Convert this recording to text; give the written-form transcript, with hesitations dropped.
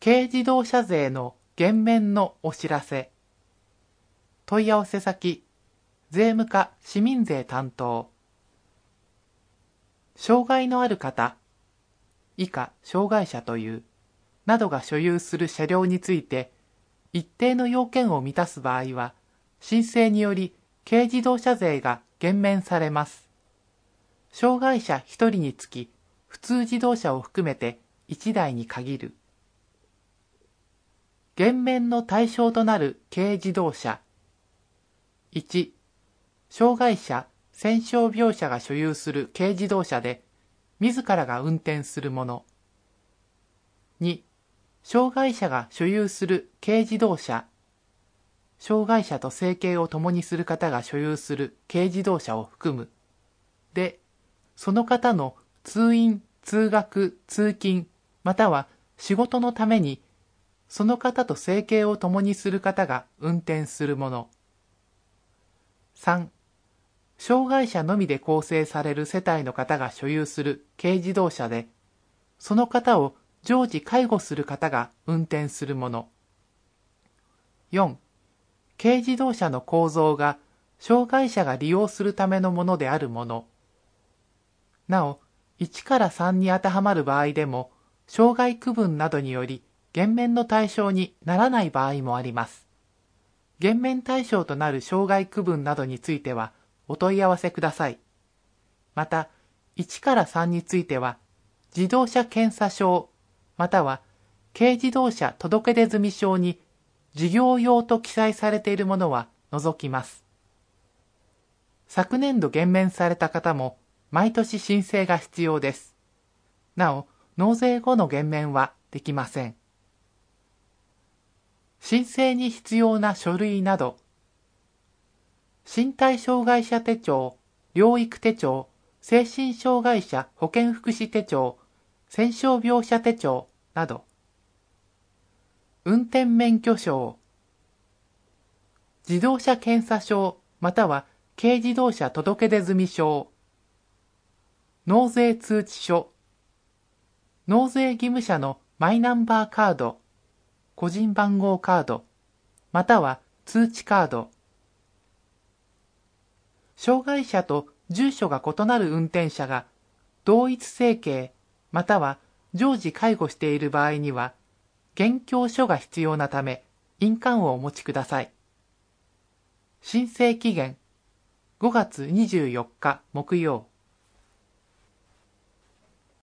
軽自動車税の減免のお知らせ。問い合わせ先、税務課市民税担当。障害のある方、以下障害者という、などが所有する車両について、一定の要件を満たす場合は、申請により軽自動車税が減免されます。障害者1人につき、普通自動車を含めて1台に限る。減免の対象となる軽自動車。1、障害者、専傷病者が所有する軽自動車で、自らが運転するもの。2、障害者が所有する軽自動車。障害者と生計を共にする方が所有する軽自動車を含む。で、その方の通院、通学、通勤、または仕事のために、その方と生計を共にする方が運転するもの。3、障害者のみで構成される世帯の方が所有する軽自動車で、その方を常時介護する方が運転するもの。4、軽自動車の構造が障害者が利用するためのものであるもの。なお、1から3に当てはまる場合でも、障害区分などにより減免の対象にならない場合もあります。減免対象となる障害区分などについてはお問い合わせください。また、1から3については、自動車検査証、または軽自動車届出済証に事業用と記載されているものは除きます。昨年度減免された方も毎年申請が必要です。なお、納税後の減免はできません。申請に必要な書類など、身体障害者手帳、療育手帳、精神障害者保健福祉手帳、専傷病者手帳など、運転免許証、自動車検査証または軽自動車届出済証、納税通知書、納税義務者のマイナンバーカード、個人番号カード、または通知カード。障害者と住所が異なる運転者が同一生計または常時介護している場合には、現況書が必要なため印鑑をお持ちください。申請期限5月24日木曜。